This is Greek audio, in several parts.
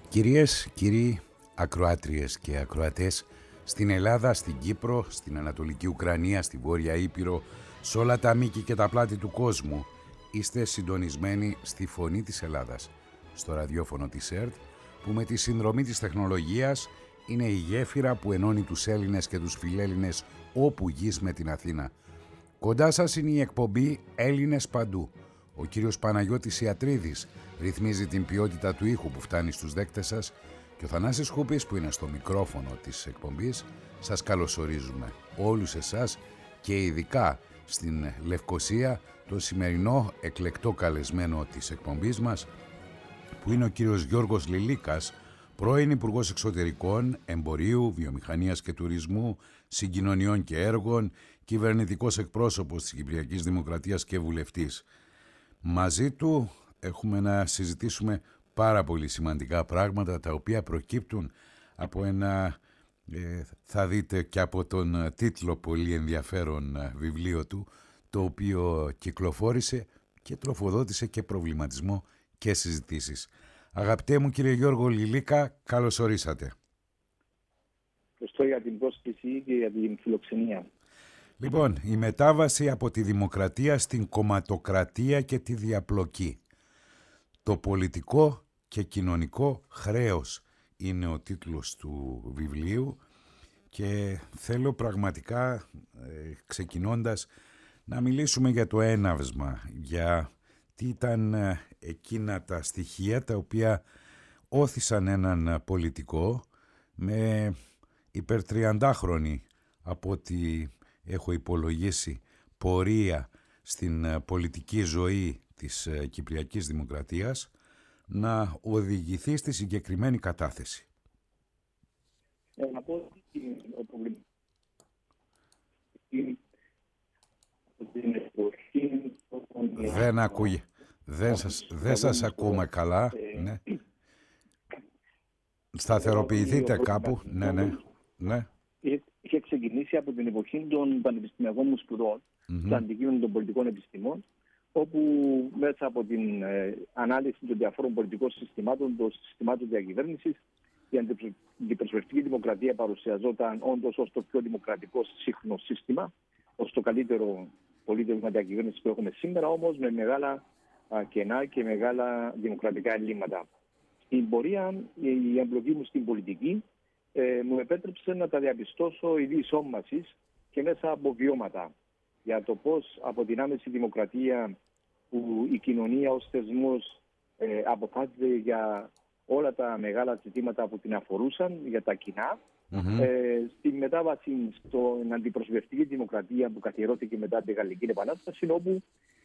Κυρίες, κύριοι, ακροάτριες και ακροατές, στην Ελλάδα, στην Κύπρο, στην Ανατολική Ουκρανία, στη Βόρεια Ήπειρο, σε όλα τα μήκη και τα πλάτη του κόσμου, είστε συντονισμένοι στη Φωνή της Ελλάδας, στο ραδιόφωνο της ΕΡΤ, που με τη συνδρομή της τεχνολογίας είναι η γέφυρα που ενώνει τους Έλληνες και τους φιλέλληνες όπου γης με την Αθήνα. Κοντά σας είναι η εκπομπή «Έλληνες παντού». Ο κύριος Παναγιώτης Ιατρίδης ρυθμίζει την ποιότητα του ήχου που φτάνει στους δέκτες σας και ο Θανάσης Χούπης που είναι στο μικρόφωνο της εκπομπής. Σας καλωσορίζουμε όλους εσάς και ειδικά στην Λευκοσία το σημερινό εκλεκτό καλεσμένο της εκπομπής μας, που είναι ο κύριος Γιώργος Λιλίκας, πρώην Υπουργός Εξωτερικών, Εμπορίου, Βιομηχανίας και Τουρισμού, Συγκοινωνιών και Έργων, κυβερνητικός εκπρόσωπος της Κυπριακής Δημοκρατίας και βουλευτής. Μαζί του έχουμε να συζητήσουμε πάρα πολύ σημαντικά πράγματα, τα οποία προκύπτουν από ένα, θα δείτε και από τον τίτλο, πολύ ενδιαφέρον βιβλίο του, το οποίο κυκλοφόρησε και τροφοδότησε και προβληματισμό και συζητήσεις. Αγαπητέ μου κύριε Γιώργο Λιλίκα, καλώς ορίσατε. Ευχαριστώ για την πρόσκληση και για την φιλοξενία. Λοιπόν, η μετάβαση από τη δημοκρατία στην κομματοκρατία και τη διαπλοκή. Το πολιτικό και κοινωνικό χρέος είναι ο τίτλος του βιβλίου και θέλω πραγματικά, ξεκινώντας, να μιλήσουμε για το έναυσμα, για τι ήταν εκείνα τα στοιχεία τα οποία όθησαν έναν πολιτικό με υπερ-30χρονη, από ό,τι έχω υπολογίσει, πορεία στην πολιτική ζωή της Κυπριακής Δημοκρατίας, να οδηγηθεί στη συγκεκριμένη κατάθεση. Να πω ότι ο προβληματισμός δεν ακούγε. Δεν σας ακούμε καλά. Ναι. Σταθεροποιηθείτε κάπου. Ναι. Είχε ξεκινήσει από την εποχή των πανεπιστημιακών μου σπουδών, του αντικείμενου των πολιτικών επιστημών, όπου μέσα από την ανάλυση των διαφόρων πολιτικών συστημάτων, των συστημάτων διακυβέρνησης, η αντιπροσωπευτική δημοκρατία παρουσιαζόταν όντως ως το πιο δημοκρατικό σύγχρονο σύστημα, ως το καλύτερο πολίτευμα διακυβέρνησης που έχουμε σήμερα, όμως με μεγάλα κενά και μεγάλα δημοκρατικά ελλείμματα. Στην πορεία, η εμπλοκή μου στην πολιτική μου επέτρεψε να τα διαπιστώσω ειδή σώμασης και μέσα από βιώματα για το πώς από την άμεση δημοκρατία, που η κοινωνία ως θεσμός αποφάσιζε για όλα τα μεγάλα ζητήματα που την αφορούσαν, για τα κοινά, στη μετάβαση στην αντιπροσωπευτική δημοκρατία που καθιερώθηκε μετά τη Γαλλική Επανάσταση, όπου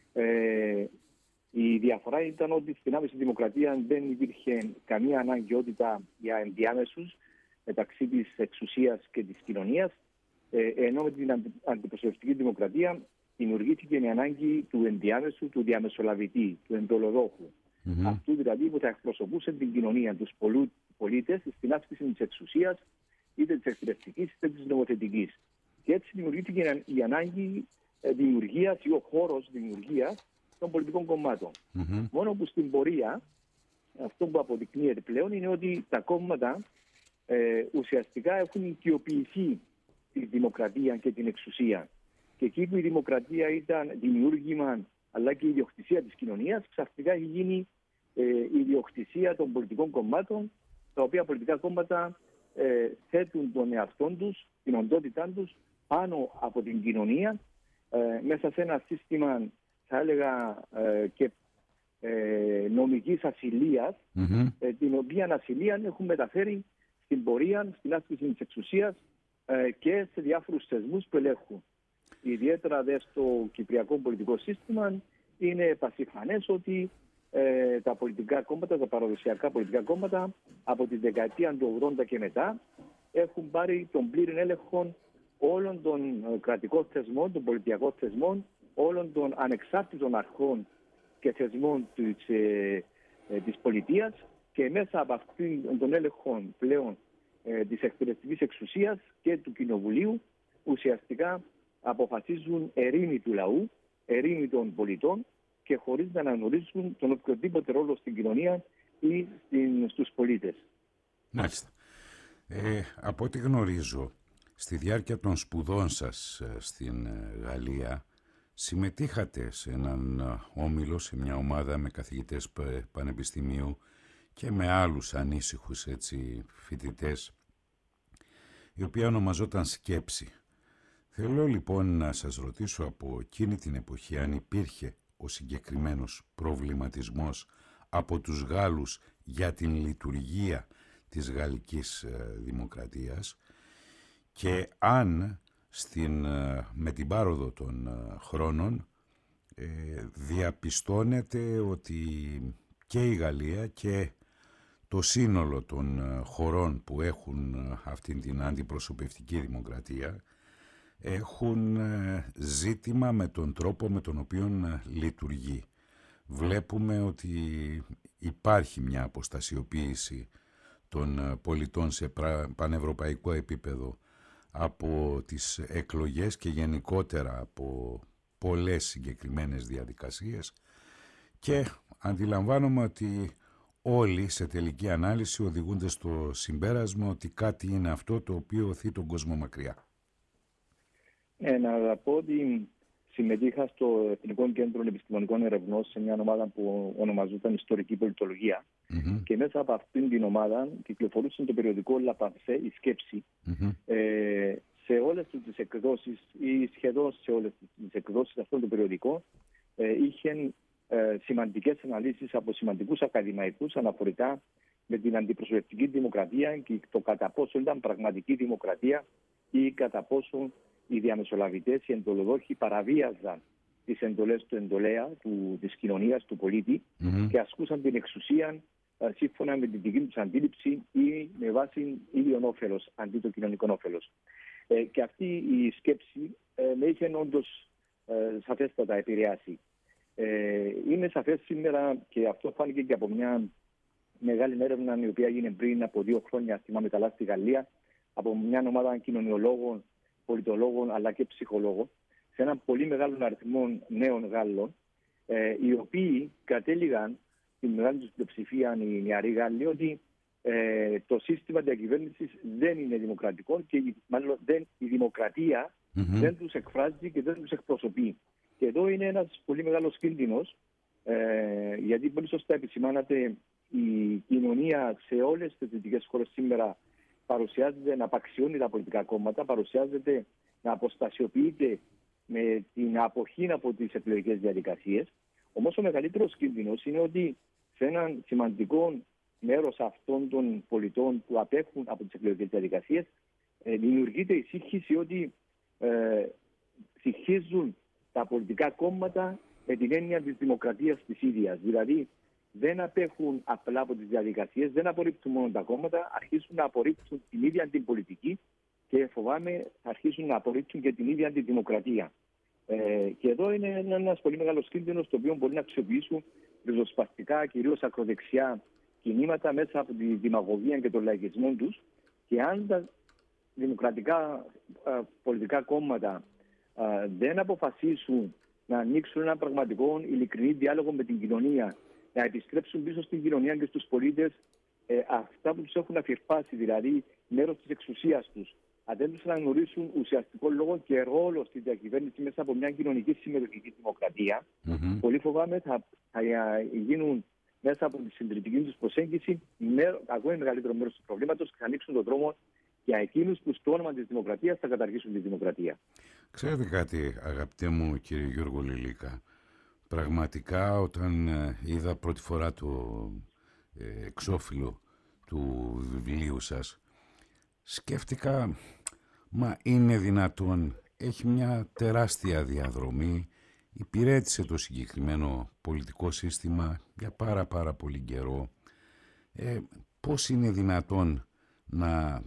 η διαφορά ήταν ότι στην άμεση δημοκρατία δεν υπήρχε καμία αναγκαιότητα για ενδιάμεσους μεταξύ της εξουσίας και της κοινωνίας, ενώ με την αντιπροσωπευτική δημοκρατία δημιουργήθηκε η ανάγκη του ενδιάμεσου, του διαμεσολαβητή, του εντολοδόχου. Αυτού δηλαδή που θα εκπροσωπούσε την κοινωνία, τους πολίτες, στην άσκηση της εξουσίας, είτε της εκτελεστικής είτε της νομοθετικής. Και έτσι δημιουργήθηκε η ανάγκη δημιουργίας ή ο χώρος δημιουργίας των πολιτικών κομμάτων. Μόνο που στην πορεία αυτό που αποδεικνύεται πλέον είναι ότι τα κόμματα ουσιαστικά έχουν οικειοποιηθεί τη δημοκρατία και την εξουσία. Και εκεί που η δημοκρατία ήταν δημιούργημα αλλά και η ιδιοκτησία της κοινωνίας, ξαφνικά έχει γίνει η ιδιοκτησία των πολιτικών κομμάτων, τα οποία πολιτικά κόμματα θέτουν τον εαυτό τους, την οντότητά τους πάνω από την κοινωνία, μέσα σε ένα σύστημα, θα έλεγα, και νομικής ασυλίας, την οποία ασυλία έχουν μεταφέρει στην πορεία, στην άσκηση της εξουσίας και σε διάφορους θεσμούς που ελέγχουν. Ιδιαίτερα δε στο κυπριακό πολιτικό σύστημα είναι πασιφανές ότι τα πολιτικά κόμματα, τα παραδοσιακά πολιτικά κόμματα από τη δεκαετία του 80 και μετά έχουν πάρει τον πλήρη έλεγχο όλων των κρατικών θεσμών, των πολιτικών θεσμών, όλων των ανεξάρτητων αρχών και θεσμών της πολιτείας, και μέσα από αυτόν τον έλεγχο πλέον της εκτελεστικής εξουσίας και του Κοινοβουλίου ουσιαστικά αποφασίζουν ερήμη του λαού, ερήμη των πολιτών, και χωρίς να αναγνωρίζουν τον οποιοδήποτε ρόλο στην κοινωνία ή στους πολίτες. Μάλιστα. Από ό,τι γνωρίζω, στη διάρκεια των σπουδών σας στην Γαλλία, συμμετείχατε σε έναν όμιλο, σε μια ομάδα με καθηγητές πανεπιστημίου και με άλλους ανήσυχους φοιτητές, η οποία ονομαζόταν Σκέψη. Θέλω λοιπόν να σας ρωτήσω από εκείνη την εποχή αν υπήρχε ο συγκεκριμένος προβληματισμός από τους Γάλλους για την λειτουργία της γαλλικής δημοκρατίας και αν με την πάροδο των χρόνων διαπιστώνεται ότι και η Γαλλία και το σύνολο των χωρών που έχουν αυτήν την αντιπροσωπευτική δημοκρατία έχουν ζήτημα με τον τρόπο με τον οποίο λειτουργεί. Βλέπουμε ότι υπάρχει μια αποστασιοποίηση των πολιτών σε πανευρωπαϊκό επίπεδο από τις εκλογές και γενικότερα από πολλές συγκεκριμένες διαδικασίες και αντιλαμβάνομαι ότι όλοι σε τελική ανάλυση οδηγούνται στο συμπέρασμα ότι κάτι είναι αυτό το οποίο οθεί τον κόσμο μακριά. Να πω ότι συμμετείχα στο Εθνικό Κέντρο Επιστημονικών Ερευνών σε μια ομάδα που ονομαζόταν Ιστορική Πολιτολογία και μέσα από αυτήν την ομάδα κυκλοφορούσε το περιοδικό Λαπανσέ, η Σκέψη, σε όλες τις εκδόσεις ή σχεδόν σε όλες τις εκδόσεις αυτό το περιοδικό είχε σημαντικές αναλύσεις από σημαντικούς ακαδημαϊκούς αναφορικά με την αντιπροσωπευτική δημοκρατία και το κατά πόσο ήταν πραγματική δημοκρατία ή κατά πόσο οι διαμεσολαβητές, οι εντολοδόχοι παραβίαζαν τις εντολές του εντολέα, της κοινωνίας, του πολίτη και ασκούσαν την εξουσία σύμφωνα με την δική τους αντίληψη ή με βάση ίδιον όφελος αντί το κοινωνικό όφελος. Και αυτή η σκέψη με είχε όντως σαφέστατα επηρεάσει. Είναι σαφές σήμερα και αυτό φάνηκε και από μια μεγάλη έρευνα η οποία έγινε πριν από 2 χρόνια, θυμάμαι καλά, στη Γαλλία, από μια ομάδα κοινωνιολόγων, πολιτολόγων αλλά και ψυχολόγων, σε έναν πολύ μεγάλο αριθμό νέων Γάλλων, οι οποίοι κατέληγαν, στην μεγάλη τους πλειοψηφία οι νεαροί Γάλλοι, ότι το σύστημα διακυβέρνησης δεν είναι δημοκρατικό και μάλλον η δημοκρατία δεν τους εκφράζει και δεν τους εκπροσωπεί. Και εδώ είναι ένας πολύ μεγάλος κίνδυνος, γιατί πολύ σωστά επισημάνατε, η κοινωνία σε όλες τις δυτικές χώρες σήμερα παρουσιάζεται να απαξιώνει τα πολιτικά κόμματα, παρουσιάζεται να αποστασιοποιείται με την αποχή από τις εκλογικές διαδικασίες. Όμως ο μεγαλύτερος κίνδυνος είναι ότι σε έναν σημαντικό μέρος αυτών των πολιτών που απέχουν από τις εκλογικές διαδικασίες δημιουργείται η σύγχυση ότι συγχύζουν τα πολιτικά κόμματα με την έννοια της δημοκρατίας της ίδιας. Δηλαδή δεν απέχουν απλά από τις διαδικασίες, δεν απορρίπτουν μόνο τα κόμματα, αρχίζουν να απορρίπτουν την ίδια την πολιτική και φοβάμαι αρχίζουν να απορρίπτουν και την ίδια την δημοκρατία. Και εδώ είναι ένας πολύ μεγάλος κίνδυνος, το οποίο μπορεί να αξιοποιήσουν ριζοσπαστικά, κυρίως ακροδεξιά κινήματα μέσα από τη δημαγωγία και τον λαϊκισμό τους. Και αν τα δημοκρατικά πολιτικά κόμματα δεν αποφασίσουν να ανοίξουν ένα πραγματικό ειλικρινή διάλογο με την κοινωνία, να επιστρέψουν πίσω στην κοινωνία και στους πολίτες αυτά που τους έχουν αφιερπάσει, δηλαδή μέρος της εξουσίας τους, αν δεν τους αναγνωρίσουν ουσιαστικό λόγο και ρόλο στη διακυβέρνηση μέσα από μια κοινωνική συμμετοχική δημοκρατία, πολύ φοβάμαι θα γίνουν μέσα από τη συντηρητική τους προσέγγιση ακόμη μεγαλύτερο μέρος του προβλήματος και θα ανοίξουν τον δρόμο για εκείνους που στο όνομα της δημοκρατίας θα καταργήσουν τη δημοκρατία. Ξέρετε κάτι, αγαπητέ μου κύριε Γιώργο Λιλίκα, πραγματικά όταν είδα πρώτη φορά το εξώφυλλο του βιβλίου σας, σκέφτηκα, μα είναι δυνατόν, έχει μια τεράστια διαδρομή, υπηρέτησε το συγκεκριμένο πολιτικό σύστημα για πάρα πολύ καιρό. Πώς είναι δυνατόν να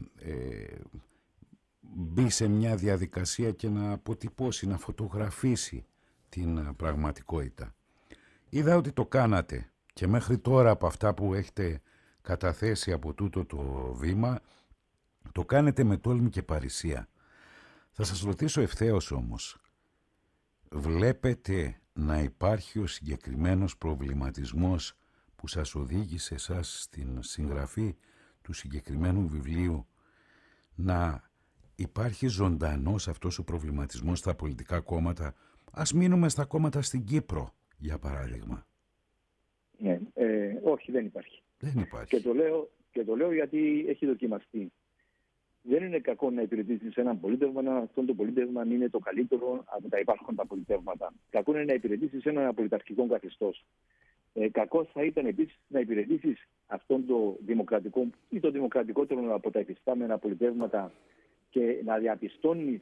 μπει σε μια διαδικασία και να αποτυπώσει, να φωτογραφίσει την πραγματικότητα. Είδα ότι το κάνατε και μέχρι τώρα από αυτά που έχετε καταθέσει από τούτο το βήμα, το κάνετε με τόλμη και παρησία. Θα σας ρωτήσω ευθέως όμως, βλέπετε να υπάρχει ο συγκεκριμένος προβληματισμός που σας οδήγησε εσάς στην συγγραφή του συγκεκριμένου βιβλίου να υπάρχει ζωντανός αυτός ο προβληματισμός στα πολιτικά κόμματα? Ας μείνουμε στα κόμματα στην Κύπρο, για παράδειγμα. Ναι, όχι, δεν υπάρχει. Δεν υπάρχει. Και το λέω γιατί έχει δοκιμαστεί. Δεν είναι κακό να υπηρετήσει σε ένα πολίτευμα, αν αυτό το πολίτευμα είναι το καλύτερο από τα υπάρχοντα πολιτεύματα. Κακό είναι να υπηρετήσει σε ένα πολιταρχικό καθεστώς. Κακό θα ήταν επίσης να υπηρετήσει αυτόν το δημοκρατικό ή το δημοκρατικότερο από τα εφιστάμενα πολιτεύματα και να διαπιστώνει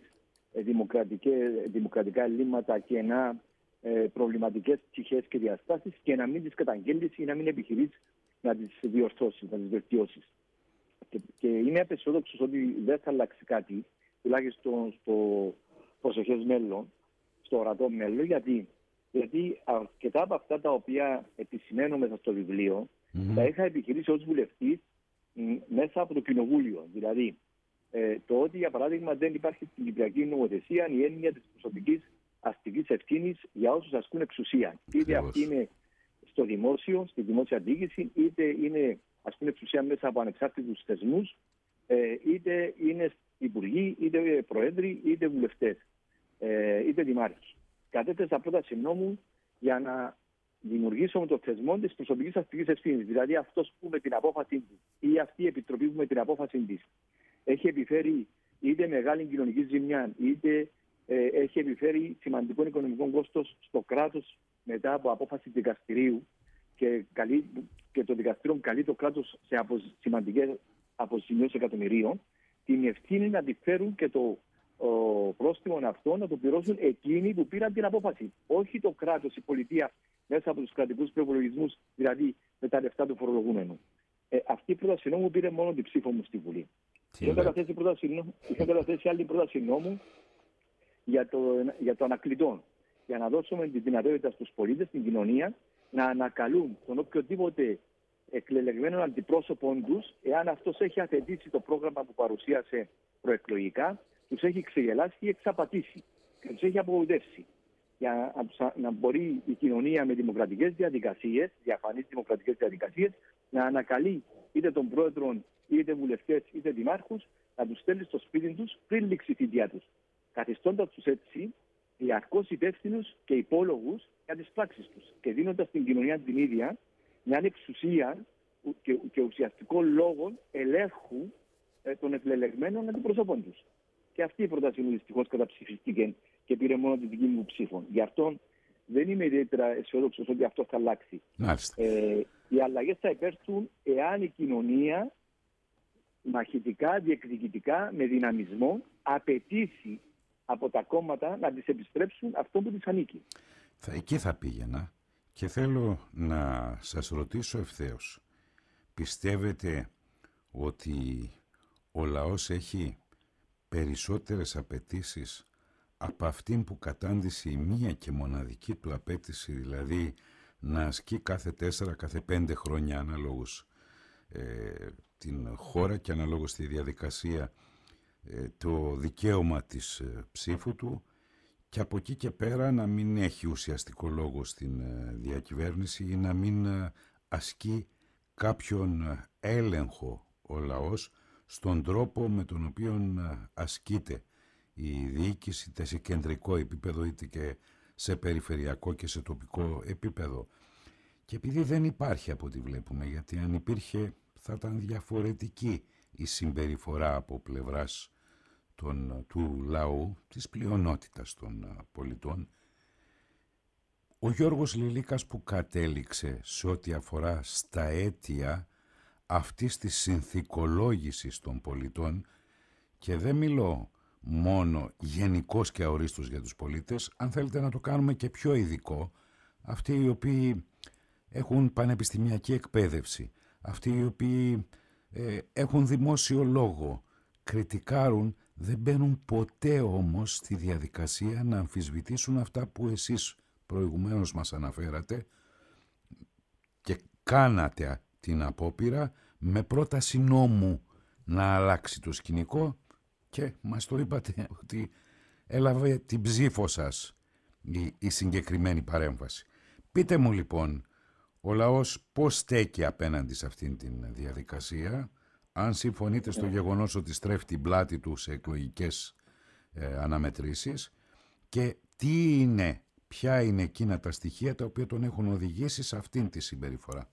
δημοκρατικά ελλείμματα και προβληματικές πτυχές και διαστάσεις και να μην τις καταγγέλεις ή να μην επιχειρείς να τις διορθώσεις, να τις βελτιώσεις. Και είμαι απεσιόδοξος ότι δεν θα αλλάξει κάτι, τουλάχιστον στο προσεχές μέλλον, στο ορατό μέλλον, γιατί αρκετά από αυτά τα οποία επισημαίνω μέσα στο βιβλίο, τα είχα επιχειρήσει ως βουλευτής μέσα από το Κοινοβούλιο. Δηλαδή, το ότι, για παράδειγμα, δεν υπάρχει στην Κυπριακή νομοθεσία η έννοια της προσωπικής αστικής ευθύνης για όσους ασκούν εξουσία. Είτε αυτή είναι στο δημόσιο, στη δημόσια διοίκηση, είτε είναι ασκούν εξουσία μέσα από ανεξάρτητους θεσμούς, είτε είναι υπουργοί, είτε προέδροι, είτε βουλευτές, είτε δημάρχοι. Κατέθεσα πρόταση νόμου για να δημιουργήσουμε το θεσμό της προσωπικής αστικής ευθύνης. Δηλαδή αυτός που με την απόφαση του ή αυτή η επιτροπή που με την απόφαση της έχει επιφέρει είτε μεγάλη κοινωνική ζημιά, είτε έχει επιφέρει σημαντικό οικονομικό κόστος στο κράτος μετά από απόφαση δικαστηρίου και το δικαστήριο καλεί το κράτος σε σημαντικές αποζημιώσεις εκατομμυρίων, την ευθύνη να τη φέρουν και το πρόστιμο αυτό να το πληρώσουν εκείνοι που πήραν την απόφαση. Όχι το κράτος, η πολιτεία, μέσα από τους κρατικούς προϋπολογισμούς, δηλαδή με τα λεφτά του φορολογούμενου. Αυτή η πρόταση νόμου πήρε μόνο την ψήφο μου στη Βουλή. Είχα καταθέσει άλλη πρόταση νόμου για το ανακλητό. Για να δώσουμε τη δυνατότητα στους πολίτες, στην κοινωνία, να ανακαλούν τον οποιοδήποτε εκλεγμένο αντιπρόσωπο τους, εάν αυτός έχει αθετήσει το πρόγραμμα που παρουσίασε προεκλογικά, τους έχει ξεγελάσει ή εξαπατήσει και τους έχει απογοητεύσει. Για να μπορεί η κοινωνία με δημοκρατικές διαδικασίες, διαφανείς δημοκρατικές διαδικασίες, να ανακαλεί είτε τον πρόεδρο, είτε βουλευτές, είτε δημάρχους, να τους στέλνει στο σπίτι τους πριν λήξει η θητεία τους, καθιστώντας τους έτσι διαρκώς υπεύθυνους και υπόλογους για τις πράξεις τους και δίνοντας στην κοινωνία την ίδια μια εξουσία και ουσιαστικό λόγο ελέγχου των εκλεγμένων αντιπροσώπων τους. Και αυτή η πρόταση μου δυστυχώς καταψηφίστηκε και πήρε μόνο τη δική μου ψήφο. Γι' αυτό δεν είμαι ιδιαίτερα αισιόδοξος ότι αυτό θα αλλάξει. Οι αλλαγές θα υπέρθουν εάν η κοινωνία μαχητικά, διεκδικητικά, με δυναμισμό απαιτήσει από τα κόμματα να τις επιστρέψουν αυτό που τις ανήκει. Εκεί θα πήγαινα και θέλω να σας ρωτήσω ευθέως. Πιστεύετε ότι ο λαός έχει περισσότερες απαιτήσεις από αυτήν που κατάντησε η μία και μοναδική του απέτηση, δηλαδή να ασκεί κάθε 4, κάθε 5 χρόνια αναλόγως την χώρα και αναλόγως τη διαδικασία το δικαίωμα της ψήφου του, και από εκεί και πέρα να μην έχει ουσιαστικό λόγο στην διακυβέρνηση ή να μην ασκεί κάποιον έλεγχο ο λαός στον τρόπο με τον οποίο ασκείται η διοίκηση, είτε σε κεντρικό επίπεδο είτε και σε περιφερειακό και σε τοπικό επίπεδο. Και επειδή δεν υπάρχει από ό,τι βλέπουμε, γιατί αν υπήρχε θα ήταν διαφορετική η συμπεριφορά από πλευράς του λαού, της πλειονότητας των πολιτών, ο Γιώργος Λιλίκας που κατέληξε σε ό,τι αφορά στα αίτια αυτής της συνθηκολόγησης των πολιτών, και δεν μιλώ μόνο γενικώς και αορίστως για τους πολίτες, αν θέλετε να το κάνουμε και πιο ειδικό, αυτοί οι οποίοι έχουν πανεπιστημιακή εκπαίδευση, αυτοί οι οποίοι έχουν δημόσιο λόγο, κριτικάρουν, δεν μπαίνουν ποτέ όμως στη διαδικασία να αμφισβητήσουν αυτά που εσείς προηγουμένως μας αναφέρατε και κάνατε την απόπειρα με πρόταση νόμου να αλλάξει το σκηνικό, και μας το είπατε ότι έλαβε την ψήφο σας η συγκεκριμένη παρέμβαση. Πείτε μου λοιπόν, Ο λαός πώς στέκει απέναντι σε αυτήν την διαδικασία, αν συμφωνείτε στο γεγονός ότι στρέφει την πλάτη του σε εκλογικές αναμετρήσεις, και ποια είναι εκείνα τα στοιχεία τα οποία τον έχουν οδηγήσει σε αυτήν τη συμπεριφορά?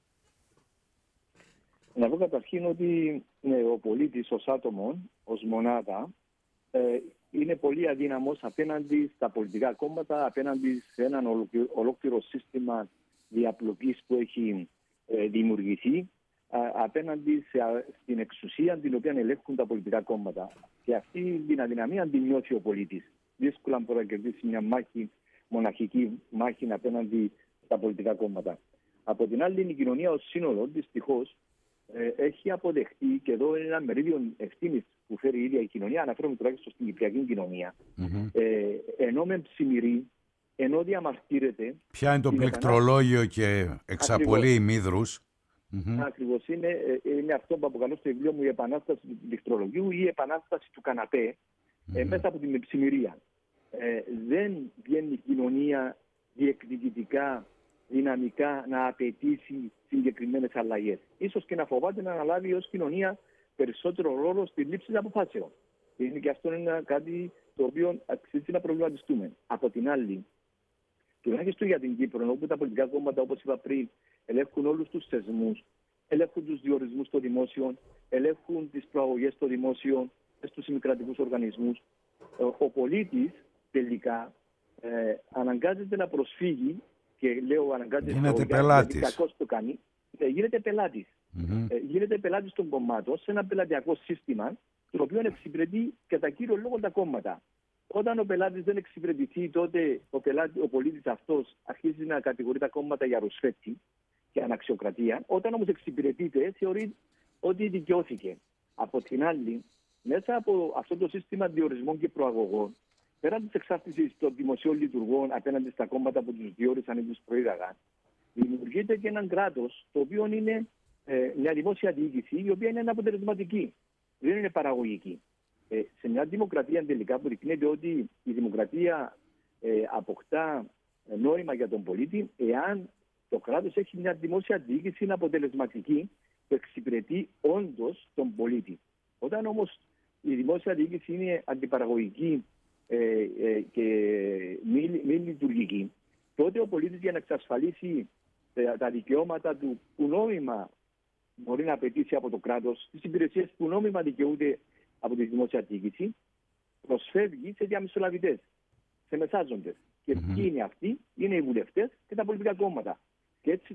Να πω καταρχήν ότι ο πολίτης ως άτομο, ως μονάδα, είναι πολύ αδύναμος απέναντι στα πολιτικά κόμματα, απέναντι σε έναν ολόκληρο σύστημα διαπλοκής που έχει δημιουργηθεί, απέναντι στην εξουσία την οποία ελέγχουν τα πολιτικά κόμματα. Και αυτή την αδυναμία την νιώθει ο πολίτης. Δύσκολα μπορεί να κερδίσει μια μοναχική μάχη απέναντι στα πολιτικά κόμματα. Από την άλλη, η κοινωνία ως σύνολο, δυστυχώς, έχει αποδεχτεί, και εδώ είναι ένα μερίδιο ευθύνης που φέρει η ίδια η κοινωνία, αναφέρομαι τουλάχιστον στην κυπριακή κοινωνία, ενώ με ψημυρεί, ενώ διαμαρτύρεται. Ποια είναι το πληκτρολόγιο και εξαπολύει ημίδρους. Ακριβώς. Είναι αυτό που αποκαλώ στο βιβλίο μου η επανάσταση του πληκτρολογίου ή η επανάσταση του καναπέ, μέσα από την ψημυρία. Δεν βγαίνει η κοινωνία διεκδικητικά, δυναμικά να απαιτήσει συγκεκριμένες αλλαγές. Ίσως και να φοβάται να αναλάβει ως κοινωνία περισσότερο ρόλο στη λήψη αποφάσεων. Και αυτό είναι κάτι το οποίο αξίζει να προβληματιστούμε. Από την άλλη, τουλάχιστον για την Κύπρο, όπου τα πολιτικά κόμματα, όπως είπα πριν, ελέγχουν όλους τους θεσμούς, ελέγχουν τους διορισμούς στο δημόσιο, ελέγχουν τις προαγωγές στο δημόσιο, στους ημικρατικούς οργανισμούς, ο πολίτης τελικά αναγκάζεται να προσφύγει, και λέω αναγκάζεται, γίνεται πελάτης. Κακώς το κάνει, γίνεται πελάτης. Γίνεται πελάτης των κομμάτων σε ένα πελατειακό σύστημα, το οποίο εξυπηρετεί κατά κύριο λόγο τα κόμματα. Όταν ο πελάτης δεν εξυπηρετηθεί, τότε ο πολίτης αυτός αρχίζει να κατηγορεί τα κόμματα για ρουσφέτη και αναξιοκρατία. Όταν όμως εξυπηρετείται, θεωρεί ότι δικαιώθηκε. Από την άλλη, μέσα από αυτό το σύστημα διορισμών και προαγωγών, πέραν της εξάρτησης των δημοσίων λειτουργών απέναντι στα κόμματα που τους διόρισαν ή τους προήγαγαν, δημιουργείται και έναν κράτος, το οποίο είναι μια δημόσια διοίκηση, η οποία είναι αναποτελεσματική. Δεν είναι παραγωγική. Σε μια δημοκρατία τελικά αποδεικνύεται ότι η δημοκρατία αποκτά νόημα για τον πολίτη εάν το κράτος έχει μια δημόσια διοίκηση αποτελεσματική που εξυπηρετεί όντως τον πολίτη. Όταν όμως η δημόσια διοίκηση είναι αντιπαραγωγική και μη λειτουργική, τότε ο πολίτης, για να εξασφαλίσει τα δικαιώματα του που νόμιμα μπορεί να απαιτήσει από το κράτος, τις υπηρεσίες που νόμιμα δικαιούνται από τη δημόσια διοίκηση, προσφεύγει σε διαμεσολαβητές, σε μεσάζοντες. Και ποιοι είναι αυτοί? Είναι οι βουλευτές και τα πολιτικά κόμματα. Και έτσι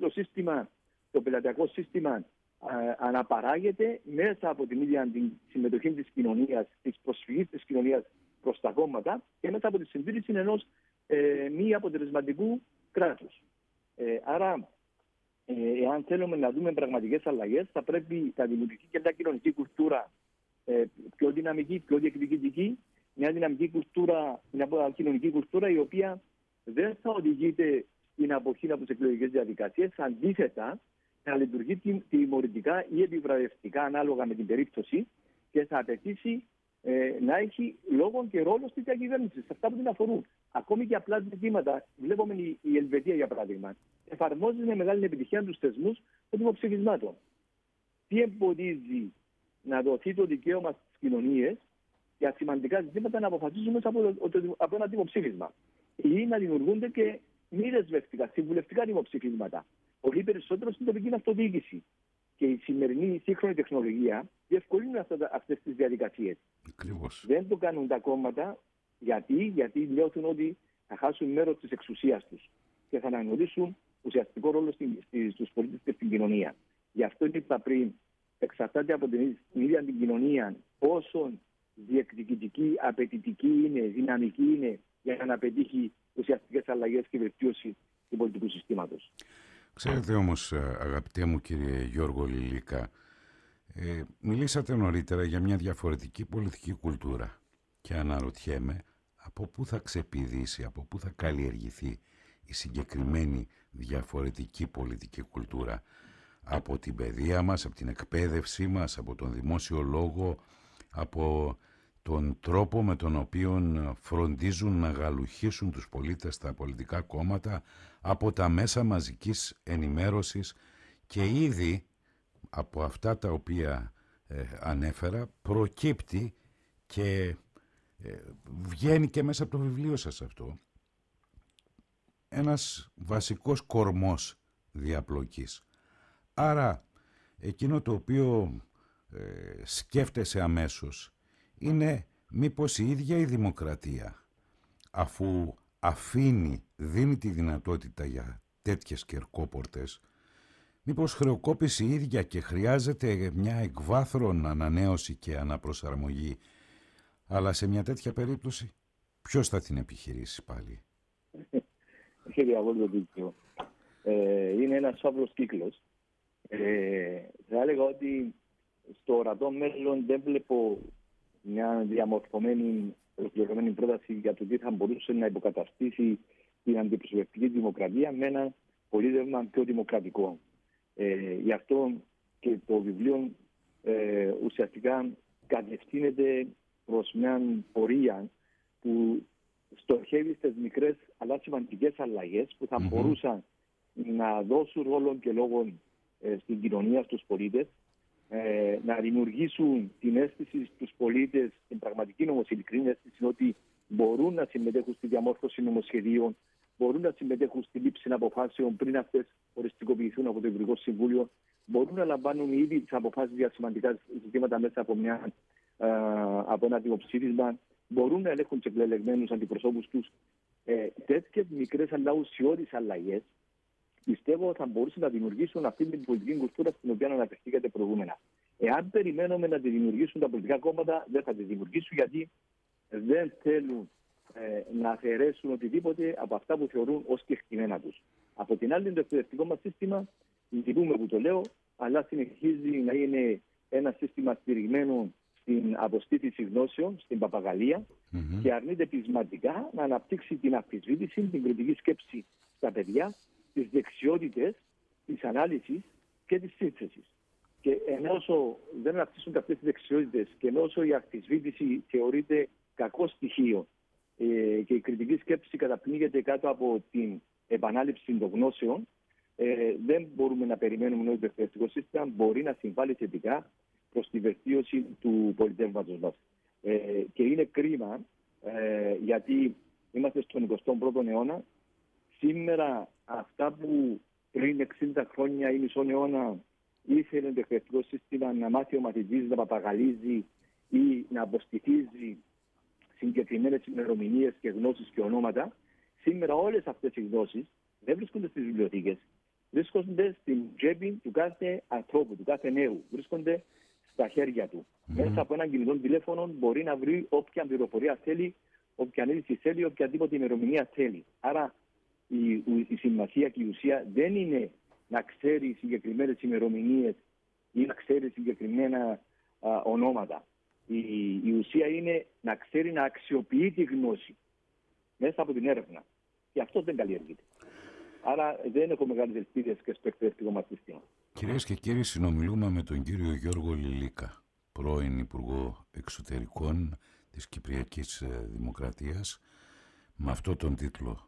το πελατειακό σύστημα αναπαράγεται μέσα από την ίδια την συμμετοχή της κοινωνίας, της προσφυγής της κοινωνίας προς τα κόμματα και μέσα από τη συντήρηση ενός μη αποτελεσματικού κράτους. Άρα, εάν θέλουμε να δούμε πραγματικές αλλαγές, θα πρέπει να δημιουργηθεί και μια κοινωνική κουλτούρα πιο δυναμική, πιο διεκδικητική, μια δυναμική κουλτούρα, μια κοινωνική κουλτούρα η οποία δεν θα οδηγείται στην αποχή από τις εκλογικές διαδικασίες, αντίθετα θα λειτουργεί τιμωρητικά ή επιβραβευτικά ανάλογα με την περίπτωση και θα απαιτήσει να έχει λόγο και ρόλο στη διακυβέρνηση, σε αυτά που την αφορούν. Ακόμη και απλά ζητήματα, βλέπουμε η Ελβετία για παράδειγμα, εφαρμόζει με μεγάλη επιτυχία τους θεσμούς των δημοψηφισμάτων. Τι εμποδίζει να δοθεί το δικαίωμα στις κοινωνίες για σημαντικά ζητήματα να αποφασίσουν μέσα από ένα δημοψήφισμα, ή να δημιουργούνται και μη δεσμευτικά, συμβουλευτικά δημοψηφίσματα, πολύ περισσότερο στην τοπική αυτοδιοίκηση. Και η σημερινή σύγχρονη τεχνολογία διευκολύνει αυτές τις διαδικασίες. Ακριβώς. Δεν το κάνουν τα κόμματα. Γιατί νιώθουν ότι θα χάσουν μέρος της εξουσίας τους και θα αναγνωρίσουν ουσιαστικό ρόλο στους πολίτες και στην κοινωνία. Γι' αυτό είπα πριν, εξαρτάται από την ίδια την κοινωνία πόσο διεκδικητική, απαιτητική είναι, δυναμική είναι για να πετύχει ουσιαστικές αλλαγές και βελτίωση του πολιτικού συστήματος. Ξέρετε όμως, αγαπητέ μου κύριε Γιώργο Λιλίκα, μιλήσατε νωρίτερα για μια διαφορετική πολιτική κουλτούρα και αναρωτιέμαι από πού θα ξεπηδήσει, από πού θα καλλιεργηθεί η συγκεκριμένη διαφορετική πολιτική κουλτούρα? Από την παιδεία μας, από την εκπαίδευσή μας, από τον δημόσιο λόγο, από τον τρόπο με τον οποίο φροντίζουν να γαλουχίσουν τους πολίτες τα πολιτικά κόμματα από τα μέσα μαζικής ενημέρωσης, και ήδη από αυτά τα οποία ανέφερα προκύπτει και βγαίνει και μέσα από το βιβλίο σας αυτό ένας βασικός κορμός διαπλοκής. Άρα εκείνο το οποίο σκέφτεσαι αμέσως είναι μήπως η ίδια η δημοκρατία, αφού δίνει τη δυνατότητα για τέτοιες κερκόπορτες, μήπως χρεοκόπησε η ίδια και χρειάζεται μια εκβάθρον ανανέωση και αναπροσαρμογή. Αλλά σε μια τέτοια περίπτωση ποιος θα την επιχειρήσει πάλι? Έχει διαβόλιο δίκιο. Είναι ένας φαύλος κύκλος. Θα έλεγα ότι στο ορατό μέλλον δεν βλέπω μια διαμορφωμένη, ολοκληρωμένη πρόταση για το τι θα μπορούσε να υποκαταστήσει την αντιπροσωπευτική δημοκρατία με ένα πολίτευμα πιο δημοκρατικό. Γι' αυτό και το βιβλίο ουσιαστικά κατευθύνεται προς μια πορεία που στοχεύει στις μικρές αλλά σημαντικές αλλαγές που θα μπορούσαν να δώσουν ρόλο και λόγο στην κοινωνία στους πολίτες, να δημιουργήσουν την αίσθηση στους πολίτες, την πραγματική όμως ειλικρινή αίσθηση ότι μπορούν να συμμετέχουν στη διαμόρφωση νομοσχεδίων, μπορούν να συμμετέχουν στη λήψη αποφάσεων πριν αυτές οριστικοποιηθούν από το Υπουργικό Συμβούλιο, μπορούν να λαμβάνουν ήδη τις αποφάσεις για σημαντικά ζητήματα μέσα από ένα δημοψήφισμα, μπορούν να ελέγχουν τους εκλεγμένους αντιπροσώπους τους. Τέτοιες μικρές αλλά ουσιώδεις αλλαγές πιστεύω θα μπορούσαν να δημιουργήσουν αυτή την πολιτική κουλτούρα στην οποία αναφερθήκατε προηγούμενα. Εάν περιμένουμε να τη δημιουργήσουν τα πολιτικά κόμματα, δεν θα τη δημιουργήσουν, γιατί δεν θέλουν να αφαιρέσουν οτιδήποτε από αυτά που θεωρούν ως κεκτημένα τους. Από την άλλη, το εκπαιδευτικό μας σύστημα, λυπούμε που το λέω, αλλά συνεχίζει να είναι ένα σύστημα στηριγμένο στην αποστήθηση γνώσεων, στην παπαγαλία, και αρνείται πεισματικά να αναπτύξει την αμφισβήτηση, την κριτική σκέψη στα παιδιά, τις δεξιότητες της ανάλυσης και της σύνθεσης. Και ενώ δεν αναπτύσσουν αυτές τις δεξιότητες και ενώ η αμφισβήτηση θεωρείται κακό στοιχείο και η κριτική σκέψη καταπνίγεται κάτω από την επανάληψη των γνώσεων, δεν μπορούμε να περιμένουμε ότι το εκπαιδευτικό σύστημα μπορεί να συμβάλλει θετικά προς τη βελτίωση του πολιτεύματος μας. Και είναι κρίμα, γιατί είμαστε στον 21ο αιώνα. Σήμερα αυτά που πριν 60 χρόνια ή μισό αιώνα ήθελε το εκπαιδευτικό σύστημα να μάθει ο μαθητής να παπαγαλίζει ή να αποστηθίζει συγκεκριμένες ημερομηνίες και γνώσεις και ονόματα, σήμερα όλες αυτές οι γνώσεις δεν βρίσκονται στις βιβλιοθήκες. Βρίσκονται στην τσέπη του κάθε ανθρώπου, του κάθε νέου. Βρίσκονται στα χέρια του. Μέσα από έναν κινητό τηλέφωνο μπορεί να βρει όποια πληροφορία θέλει, όποια ανάλυση θέλει, οποιαδήποτε ημερομηνία θέλει. Άρα η σημασία και η ουσία δεν είναι να ξέρει συγκεκριμένες ημερομηνίες ή να ξέρει συγκεκριμένα ονόματα. Η ουσία είναι να ξέρει να αξιοποιεί τη γνώση μέσα από την έρευνα. Και αυτό δεν καλλιεργείται. Άρα δεν έχω μεγάλες ελπίδες και στο εκπαιδευτικό μας σύστημα. Κυρίες και κύριοι, συνομιλούμε με τον κύριο Γιώργο Λιλίκα, πρώην Υπουργό Εξωτερικών της Κυπριακής Δημοκρατίας, με αυτό τον τίτλο,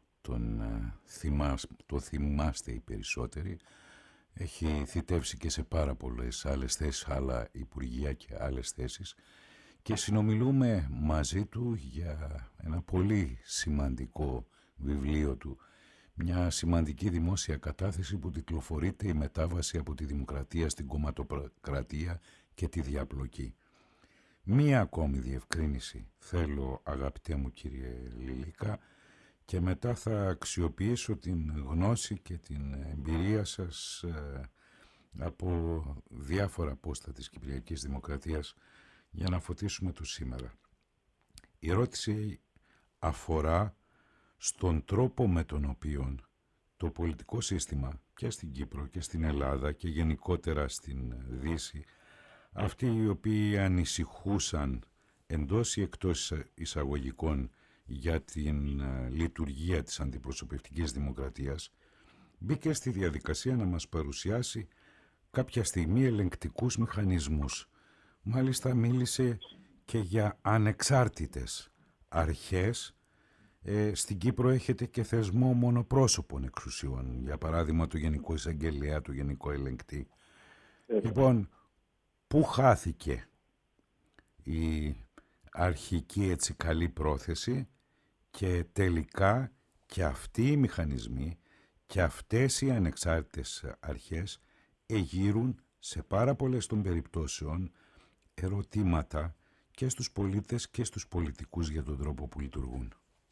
το θυμάστε οι περισσότεροι. Έχει θητεύσει και σε πάρα πολλές άλλες θέσεις, άλλα υπουργεία και άλλες θέσεις, και συνομιλούμε μαζί του για ένα πολύ σημαντικό βιβλίο του, μια σημαντική δημόσια κατάθεση που τιτλοφορείται «Η μετάβαση από τη δημοκρατία στην κομματοκρατία και τη διαπλοκή». Μία ακόμη διευκρίνηση θέλω, αγαπητέ μου κύριε Λιλίκα, και μετά θα αξιοποιήσω την γνώση και την εμπειρία σας από διάφορα πόστα της Κυπριακής Δημοκρατίας για να φωτίσουμε το σήμερα. Η ερώτηση αφορά στον τρόπο με τον οποίο το πολιτικό σύστημα και στην Κύπρο και στην Ελλάδα και γενικότερα στην Δύση, αυτοί οι οποίοι ανησυχούσαν εντός ή εκτός εισαγωγικών για την λειτουργία της αντιπροσωπευτικής δημοκρατίας, μπήκε στη διαδικασία να μας παρουσιάσει κάποια στιγμή ελεγκτικούς μηχανισμούς. Μάλιστα μίλησε και για ανεξάρτητες αρχές. Στην Κύπρο έχετε και θεσμό μονοπρόσωπων εξουσιών, για παράδειγμα του Γενικού Εισαγγελέα, του Γενικού Ελεγκτή. Λοιπόν, πού χάθηκε η αρχική έτσι καλή πρόθεση και τελικά και αυτοί οι μηχανισμοί και αυτές οι ανεξάρτητες αρχές εγείρουν σε πάρα πολλές των περιπτώσεων ερωτήματα και στους πολίτες και στους πολιτικούς για τον τρόπο που λειτουργούν.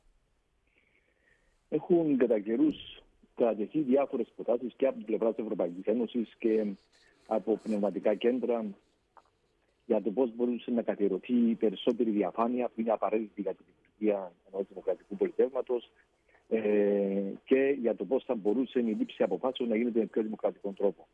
Έχουν κατά καιρούς κρατηθεί διάφορες προτάσεις και από την πλευρά της Ευρωπαϊκής Ένωσης και από πνευματικά κέντρα για το πώς μπορούσε να καθιερωθεί η περισσότερη διαφάνεια που είναι απαραίτητη για την λειτουργία ενός δημοκρατικού πολιτεύματος και για το πώς θα μπορούσε η λήψη αποφάσεων να γίνεται με πιο δημοκρατικό τρόπο.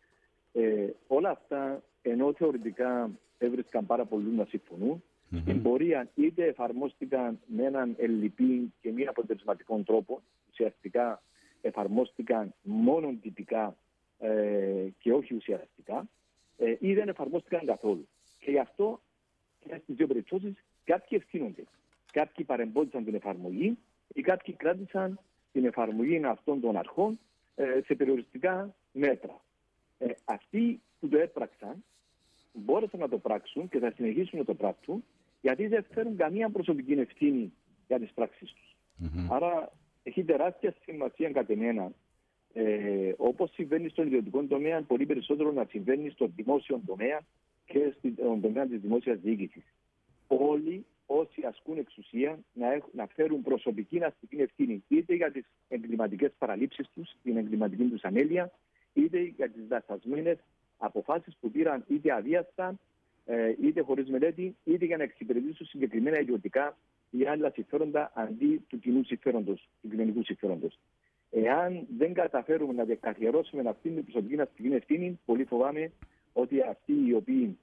Όλα αυτά, ενώ θεωρητικά έβρισκαν πάρα πολλούς να συμφωνούν, στην πορεία είτε εφαρμόστηκαν με έναν ελλειπή και μη αποτελεσματικό τρόπο, ουσιαστικά εφαρμόστηκαν μόνο τυπικά και όχι ουσιαστικά, ή δεν εφαρμόστηκαν καθόλου. Και γι' αυτό και στις δύο περιπτώσεις κάποιοι ευθύνονται. Κάποιοι παρεμπόδισαν την εφαρμογή ή κάποιοι κράτησαν την εφαρμογή αυτών των αρχών σε περιοριστικά μέτρα. Αυτοί που το έπραξαν μπόρεσαν να το πράξουν και θα συνεχίσουν να το πράξουν γιατί δεν φέρουν καμία προσωπική ευθύνη για τις πράξεις τους. Άρα έχει τεράστια σημασία κατ' εμένα, όπως συμβαίνει στον ιδιωτικό τομέα, πολύ περισσότερο να συμβαίνει στον δημόσιο τομέα και στον τομέα της δημόσιας διοίκησης. Όλοι όσοι ασκούν εξουσία να φέρουν προσωπική αστική ευθύνη είτε για τις εγκληματικές παραλήψεις τους, την εγκληματική τους ανέλεια, είτε για τις δασασμένες αποφάσεις που πήραν είτε αβίαστα, είτε χωρίς μελέτη, είτε για να εξυπηρετήσουν συγκεκριμένα ιδιωτικά ή άλλα συμφέροντα αντί του κοινού συμφέροντος, του κοινωνικού συμφέροντος. Εάν δεν καταφέρουμε να διακαθιερώσουμε αυτήν την προσωπική αστική ευθύνη, πολύ φοβάμαι ότι αυτοί οι οποίοι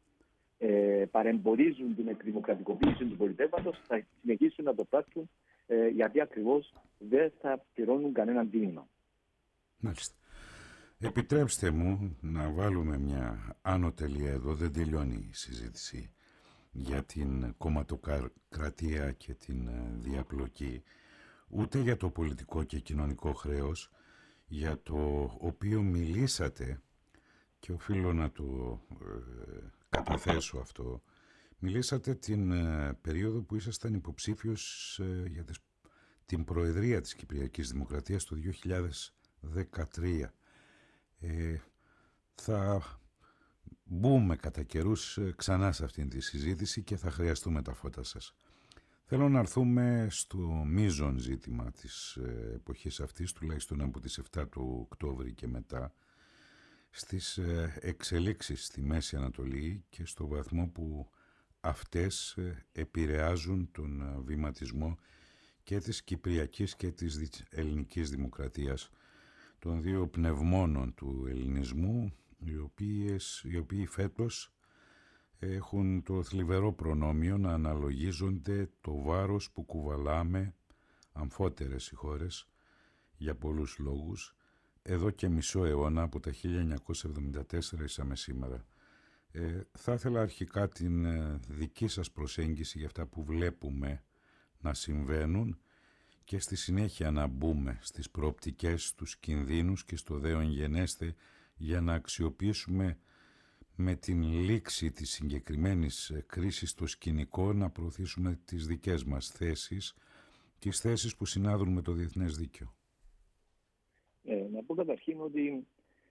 παρεμποδίζουν την εκδημοκρατικοποίηση του πολιτεύματος θα συνεχίσουν να το πράξουν γιατί ακριβώς δεν θα πληρώνουν κανέναν τίμημα. Μάλιστα. Επιτρέψτε μου να βάλουμε μια άνω τελεία εδώ, δεν τελειώνει η συζήτηση για την κομματοκρατία και την διαπλοκή, ούτε για το πολιτικό και κοινωνικό χρέος, για το οποίο μιλήσατε και οφείλω να το καταθέσω αυτό. Μιλήσατε την περίοδο που ήσασταν υποψήφιος για την Προεδρία της Κυπριακής Δημοκρατίας το 2013. Θα μπούμε κατά καιρούς ξανά σε αυτήν τη συζήτηση και θα χρειαστούμε τα φώτα σας. Θέλω να έρθουμε στο μείζον ζήτημα της εποχής αυτής, τουλάχιστον από τις 7 του Οκτώβρη και μετά, στις εξελίξεις στη Μέση Ανατολή και στο βαθμό που αυτές επηρεάζουν τον βηματισμό και της Κυπριακής και της Ελληνικής Δημοκρατίας, των δύο πνευμόνων του ελληνισμού, οι οποίοι φέτος έχουν το θλιβερό προνόμιο να αναλογίζονται το βάρος που κουβαλάμε, αμφότερες οι χώρες, για πολλούς λόγους, εδώ και μισό αιώνα, από τα 1974 είσαμε σήμερα. Θα ήθελα αρχικά την δική σας προσέγγιση για αυτά που βλέπουμε να συμβαίνουν και στη συνέχεια να μπούμε στις προοπτικές, τους κινδύνους και στο δέον γενέστε για να αξιοποιήσουμε με την λήξη της συγκεκριμένης κρίσης το σκηνικό να προωθήσουμε τις δικές μας θέσεις, τις θέσεις που συνάδουν με το διεθνές δίκαιο. Να πω καταρχήν ότι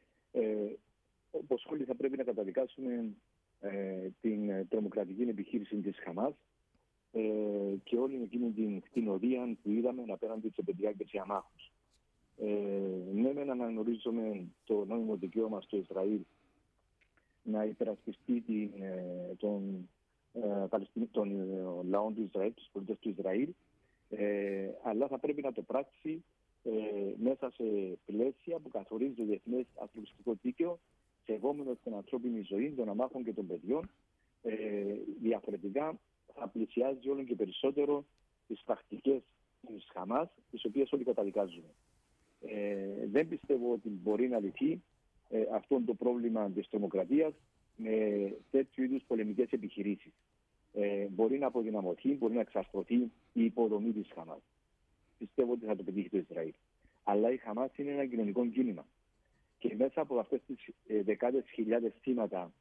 όπως όλοι θα πρέπει να καταδικάσουμε την τρομοκρατική επιχείρηση της Χαμάς και όλη εκείνη την κτηνοδία που είδαμε απέναντι σε παιδιά και σε αμάχους. Ναι, μεν αναγνωρίζουμε το νόμιμο δικαίωμα στο Ισραήλ να υπερασπιστεί τον λαό του Ισραήλ, τους πολίτες του Ισραήλ, αλλά θα πρέπει να το πράξει μέσα σε πλαίσια που καθορίζει το διεθνές ανθρωπιστικό δίκαιο, σεβόμενο την ανθρώπινη ζωή των αμάχων και των παιδιών. Διαφορετικά θα πλησιάζει όλο και περισσότερο τις πρακτικές της Χαμάς, τις οποίες όλοι καταδικάζουμε. Δεν πιστεύω ότι μπορεί να λυθεί αυτό το πρόβλημα της τρομοκρατίας με τέτοιου είδους πολεμικές επιχειρήσεις. μπορεί να αποδυναμωθεί, μπορεί να εξαρθρωθεί η υποδομή της Χαμάς. Πιστεύω ότι θα το πετύχει το Ισραήλ. Αλλά η Χαμάς είναι ένα κοινωνικό κίνημα. Και μέσα από αυτές τις δεκάδες χιλιάδες θύματα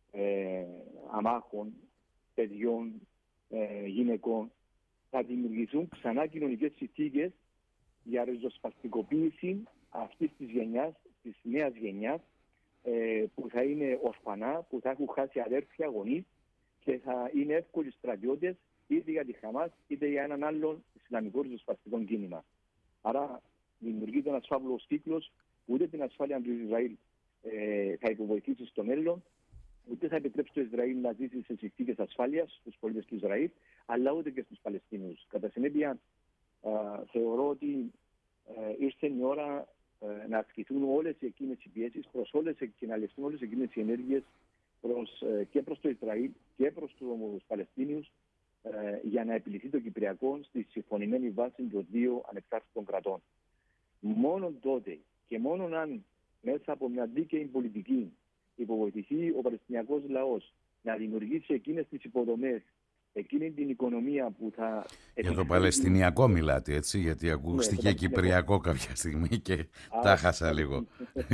αμάχων, παιδιών, γυναικών, θα δημιουργηθούν ξανά κοινωνικές συνθήκες για ριζοσπαστικοποίηση αυτής της γενιάς, της νέας γενιάς, που θα είναι ορφανά, που θα έχουν χάσει αδέρφια, γονείς και θα είναι εύκολοι στρατιώτες είτε για τη Χαμάς είτε για έναν άλλον ισλαμικό ριζοσπαστικό κίνημα. Άρα δημιουργείται ένας φαύλος κύκλος, ούτε την ασφάλεια του Ισραήλ θα υποβοηθήσει στο μέλλον, ούτε θα επιτρέψει το Ισραήλ να ζήσει σε συνθήκες ασφάλειας στους πολίτες του Ισραήλ, αλλά ούτε και στους Παλαιστίνιους. Κατά συνέπεια, θεωρώ ότι ήρθε η ώρα να ασκηθούν όλες εκείνες οι πιέσεις και να ληφθούν όλες εκείνες οι ενέργειες και προς το Ισραήλ και προς τους Παλαιστίνιους για να επιληθεί το Κυπριακό στη συμφωνημένη βάση των δύο ανεξάρτητων κρατών. Μόνο τότε και μόνο αν μέσα από μια δίκαιη πολιτική υποβοηθηθεί ο Παλαιστινιακός λαός να δημιουργήσει εκείνες τις υποδομές, εκείνη την οικονομία που θα... Για το Παλαιστινιακό μιλάτε, έτσι, γιατί ακούστηκε Κυπριακό κάποια στιγμή και τα χάσα λίγο.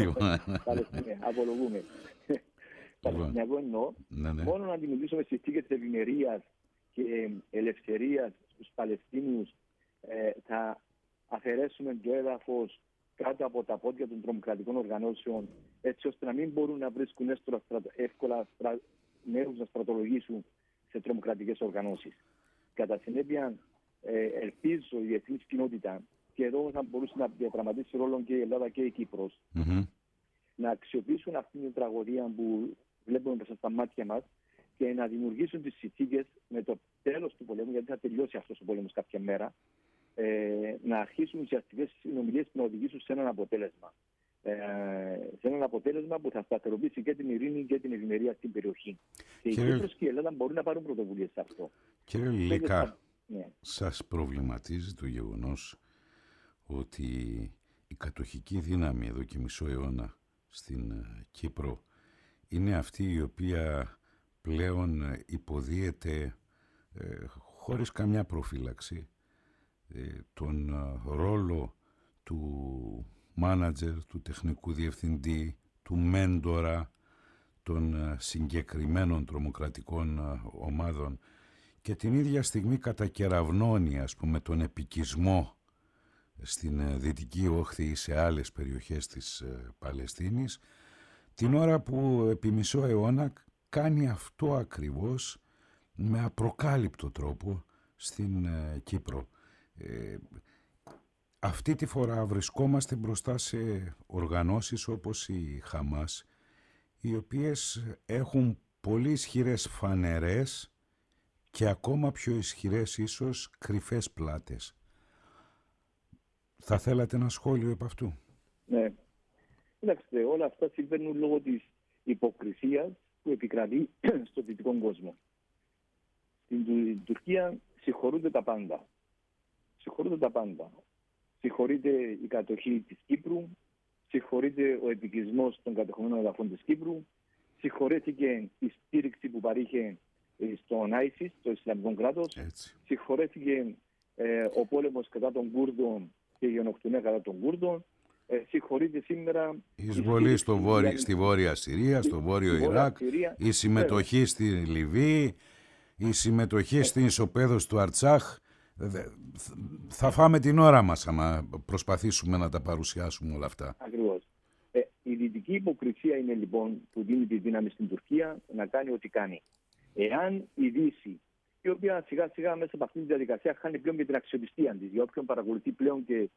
Απολογούμε. Παλαιστινιακό εννοώ. Μόνο να δημιουργήσουμε συνθήκες ευημερίας και ελευθερίας στους Παλαιστίνιους θα αφαιρέσουμε το έδαφος κάτω από τα πόδια των τρομοκρατικών οργανώσεων, έτσι ώστε να μην μπορούν να βρίσκουν εύκολα νέους να στρατολογήσουν σε τρομοκρατικές οργανώσεις. Κατά συνέπεια, ελπίζω η διεθνής κοινότητα, και εδώ θα μπορούσε να διαδραματίσει ρόλο και η Ελλάδα και η Κύπρος, να αξιοποιήσουν αυτή την τραγωδία που βλέπουμε μπροστά στα μάτια μας και να δημιουργήσουν τις συνθήκες με το τέλος του πολέμου, γιατί θα τελειώσει αυτός ο πόλεμος κάποια μέρα, να αρχίσουν ουσιαστικές συνομιλίες που να οδηγήσουν σε έναν αποτέλεσμα. Σε έναν αποτέλεσμα που θα σταθεροποιήσει και την ειρήνη και την ευημερία στην περιοχή. Και η Κύπρος και η Ελλάδα μπορούν να πάρουν πρωτοβουλίες σε αυτό. Κύριε Λίκα, σας προβληματίζει το γεγονός ότι η κατοχική δύναμη εδώ και μισό αιώνα στην Κύπρο είναι αυτή η οποία πλέον υποδίεται χωρίς καμιά προφύλαξη τον ρόλο του μάνατζερ, του τεχνικού διευθυντή, του μέντορα των συγκεκριμένων τρομοκρατικών ομάδων και την ίδια στιγμή κατακεραυνώνει, ας πούμε, τον επικισμό στην Δυτική Όχθη ή σε άλλες περιοχές της Παλαιστίνης, την ώρα που επί μισό αιώνα κάνει αυτό ακριβώς με απροκάλυπτο τρόπο στην Κύπρο. Αυτή τη φορά βρισκόμαστε μπροστά σε οργανώσεις όπως η Χαμάς, οι οποίες έχουν πολύ ισχυρές φανερές και ακόμα πιο ισχυρές ίσως κρυφές πλάτες. Θα θέλατε ένα σχόλιο επ' αυτού? Ναι. Κοιτάξτε, όλα αυτά συμβαίνουν λόγω της υποκρισίας που επικρατεί στον δυτικό κόσμο. Στην Τουρκία συγχωρούνται τα πάντα. Συγχωρείται η κατοχή της Κύπρου, συγχωρείται ο επικισμός των κατεχομένων εδαφών της Κύπρου, συγχωρέθηκε η στήριξη που παρήχε στον ISIS, το Ισλαμικό κράτος, συγχωρέθηκε ο πόλεμος κατά των Κούρδων και η γενοκτονία κατά των Κούρδων, συγχωρείται σήμερα η εισβολή στη Βόρεια Συρία, στο Βόρειο Ιράκ, η συμμετοχή στη Λιβύη, η συμμετοχή στην ισοπαίδωση του Αρτσάχ. Θα φάμε την ώρα μας άμα προσπαθήσουμε να τα παρουσιάσουμε όλα αυτά. Ακριβώς. Η δυτική υποκρισία είναι λοιπόν που δίνει τη δύναμη στην Τουρκία να κάνει ό,τι κάνει. Εάν η Δύση, η οποία σιγά σιγά μέσα από αυτήν τη διαδικασία χάνει πλέον και την αξιοπιστία της, για όποιον παρακολουθεί πλέον και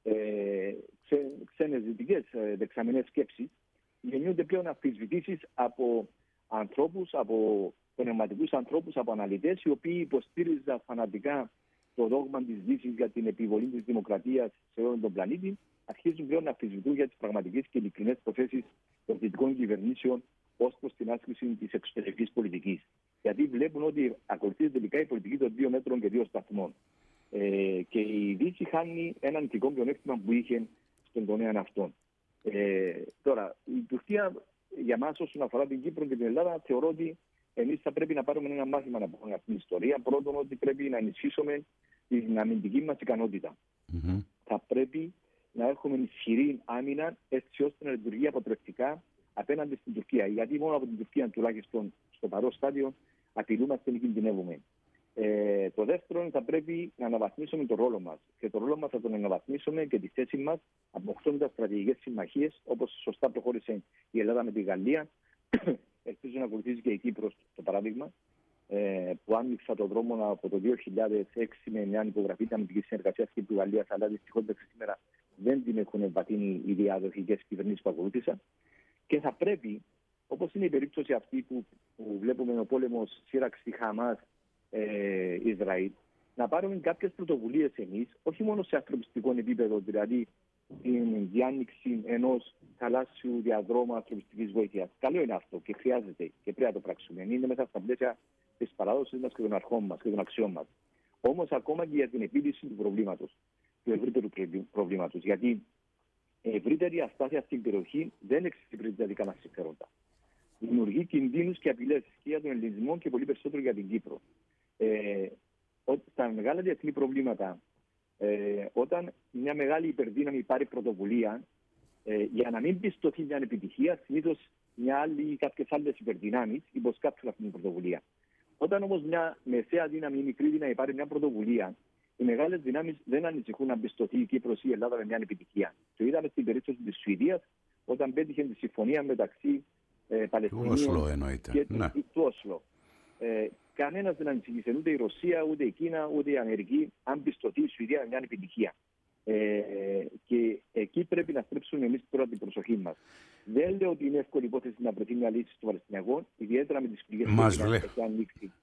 ξένες δυτικές δεξαμενές σκέψεις, γεννιούνται πλέον αμφισβητήσεις από ανθρώπους, από πνευματικούς ανθρώπους, από αναλυτές, οι οποίοι υποστήριζαν φανατικά το δόγμα της Δύσης για την επιβολή της δημοκρατίας σε όλον τον πλανήτη, αρχίζουν πλέον να αμφισβητούν για τις πραγματικές και ειλικρινές προθέσεις των δυτικών κυβερνήσεων ως προς την άσκηση της εξωτερικής πολιτικής. Γιατί βλέπουν ότι ακολουθείται τελικά η πολιτική των 2 μέτρων και 2 σταθμών. Και η Δύση χάνει έναν ηθικό πλεονέκτημα που είχε στον τομέα αυτόν. Τώρα, η Τουρκία για μας όσον αφορά την Κύπρο και την Ελλάδα θεωρώ ότι εμείς θα πρέπει να πάρουμε ένα μάθημα από αυτήν την ιστορία. Πρώτον, ότι πρέπει να ενισχύσουμε την αμυντική μας ικανότητα. Θα πρέπει να έχουμε ισχυρή άμυνα, έτσι ώστε να λειτουργεί αποτρεπτικά απέναντι στην Τουρκία. Γιατί μόνο από την Τουρκία, τουλάχιστον στο παρόν στάδιο, απειλούμαστε και κινδυνεύουμε. Το δεύτερο, θα πρέπει να αναβαθμίσουμε τον ρόλο μας. Και τον ρόλο μας θα τον αναβαθμίσουμε και τη θέση μας, αποκτώντας στρατηγικές συμμαχίες, όπως σωστά προχώρησε η Ελλάδα με τη Γαλλία. Ελπίζω να ακολουθήσει και η Κύπρος το παράδειγμα, που άνοιξα τον δρόμο από το 2006 με μια υπογραφή τη αμυντική συνεργασία Κύπρου-Γαλλία, αλλά δυστυχώς μέχρι σήμερα δεν την έχουν εμπατείνει οι διαδοχικές κυβερνήσεις που ακολούθησαν. Και θα πρέπει, όπως είναι η περίπτωση αυτή που βλέπουμε ο πόλεμος σύραξη Χαμάς-Ισραήλ, να πάρουμε κάποιες πρωτοβουλίες εμείς, όχι μόνο σε ανθρωπιστικό επίπεδο, δηλαδή την διάνοιξη ενός θαλάσσιου διαδρόμου ανθρωπιστικής βοήθειας. Καλό είναι αυτό και χρειάζεται και πρέπει να το πράξουμε. Είναι μέσα στα πλαίσια της παράδοσης μας και των αρχών μας και των αξιών μας. Όμως, ακόμα και για την επίλυση του προβλήματος, του ευρύτερου προβλήματος. Γιατί η ευρύτερη αστάθεια στην περιοχή δεν εξυπηρετεί τα δικά μας συμφέροντα. Δημιουργεί κινδύνους και απειλές και για τον ελληνισμό και πολύ περισσότερο για την Κύπρο. Στα μεγάλα διεθνή προβλήματα, όταν μια μεγάλη υπερδύναμη πάρει πρωτοβουλία, για να μην πιστωθεί μια επιτυχία, συνήθως μια άλλη ή κάποιες άλλες υπερδυνάμεις υποσκάπτουν αυτή την πρωτοβουλία. Όταν όμως μια μεσαία δύναμη ή μικρή δύναμη πάρει μια πρωτοβουλία, οι μεγάλες δυνάμεις δεν ανησυχούν να πιστωθεί η Κύπρος ή η Ελλάδα με μια επιτυχία. Το είδαμε στην περίπτωση της Σουηδίας, όταν πέτυχε τη συμφωνία μεταξύ Παλαιστινίων και του Όσλο. Κανένας δεν ανησυχήσε, ούτε η Ρωσία, ούτε η Κίνα, ούτε η Αμερική, αν πιστωθεί η Σουηδία με μια επιτυχία. Και εκεί πρέπει να στρέψουμε εμείς τώρα την προσοχή μας. Δεν λέω ότι είναι εύκολη υπόθεση να βρεθεί μια λύση στο Παλαιστινιακό, ιδιαίτερα με τις πηγές που έχει ανοίξει.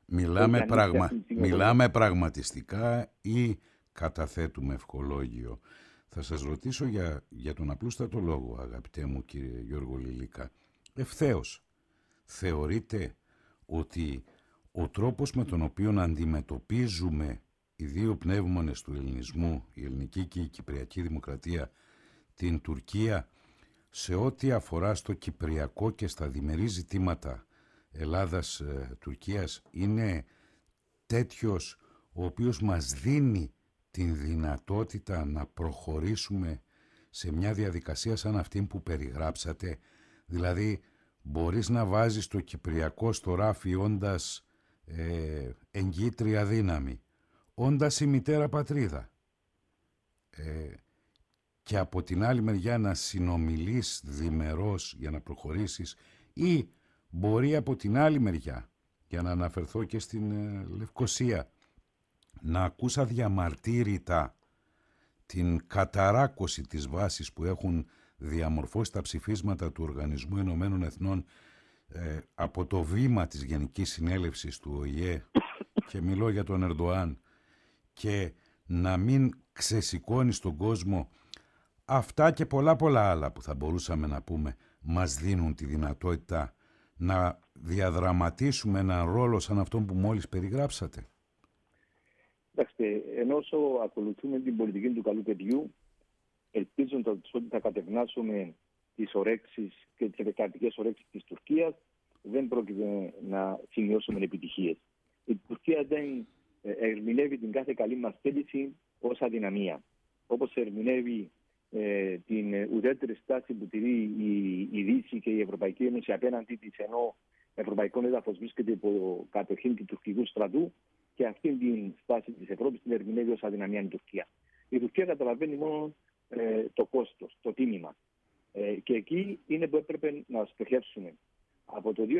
Μιλάμε πραγματιστικά ή καταθέτουμε ευχολόγιο? Θα σας ρωτήσω για τον απλούστατο λόγο, αγαπητέ μου κύριε Γιώργο Λιλίκα. Ευθέως, θεωρείτε ότι ο τρόπος με τον οποίο αντιμετωπίζουμε οι δύο πνεύμονες του ελληνισμού, η ελληνική και η κυπριακή δημοκρατία, την Τουρκία, σε ό,τι αφορά στο κυπριακό και στα διμερεί ζητήματα Ελλάδας-Τουρκίας, είναι τέτοιος ο οποίος μας δίνει την δυνατότητα να προχωρήσουμε σε μια διαδικασία σαν αυτή που περιγράψατε? Δηλαδή, μπορείς να βάζεις το κυπριακό στο ράφι όντας εγκύτρια δύναμη, όντας η μητέρα πατρίδα, και από την άλλη μεριά να συνομιλείς διμερώς για να προχωρήσεις, ή μπορεί από την άλλη μεριά, για να αναφερθώ και στην Λευκοσία, να ακούς αδιαμαρτύρητα την καταράκωση της βάσης που έχουν διαμορφώσει τα ψηφίσματα του Οργανισμού Ηνωμένων Εθνών από το βήμα της Γενικής Συνέλευσης του ΟΗΕ, και μιλώ για τον Ερντοάν, και να μην ξεσηκώνει στον κόσμο? Αυτά και πολλά άλλα που θα μπορούσαμε να πούμε μας δίνουν τη δυνατότητα να διαδραματίσουμε έναν ρόλο σαν αυτόν που μόλις περιγράψατε. Κοιτάξτε, ενώ όσο ακολουθούμε την πολιτική του καλού παιδιού, ελπίζοντας ότι θα κατευνάσουμε τις ορέξεις και τις επικρατικές ορέξεις της Τουρκίας, δεν πρόκειται να σημειώσουμε επιτυχίες. Η Τουρκία δεν ερμηνεύει την κάθε καλή μας θέληση ως αδυναμία. Όπως ερμηνεύει την ουδέτερη στάση που τηρεί η Δύση και η Ευρωπαϊκή Ένωση απέναντι της, ενώ ευρωπαϊκό έδαφος βρίσκεται υπό κατοχή του τουρκικού στρατού, και αυτή την στάση της Ευρώπης την ερμηνεύει ως αδυναμία η Τουρκία. Η Τουρκία καταλαβαίνει μόνο το κόστος, το τίμημα. Και εκεί είναι που έπρεπε να στοχεύσουμε. Από το